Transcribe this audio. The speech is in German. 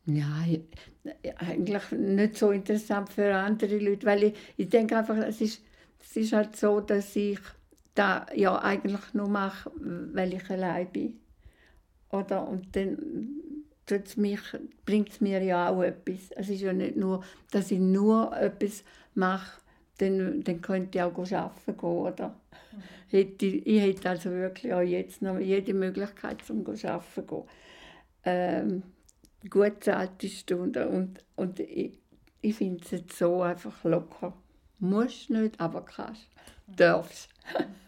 Ja, eigentlich nicht so interessant für andere Leute, weil ich denke einfach, es ist halt so, dass ich da ja eigentlich nur mache, weil ich allein bin. Oder? Und dann bringt es mir ja auch etwas. Es ist ja nicht nur, dass ich nur etwas mache, dann könnte ich auch arbeiten gehen, oder? Ich hätte also wirklich auch jetzt noch jede Möglichkeit, zum arbeiten zu gehen. Ähm, gut bezahlte Stunden und ich finde es jetzt so einfach locker. Musst nicht, aber kannst. Darfst.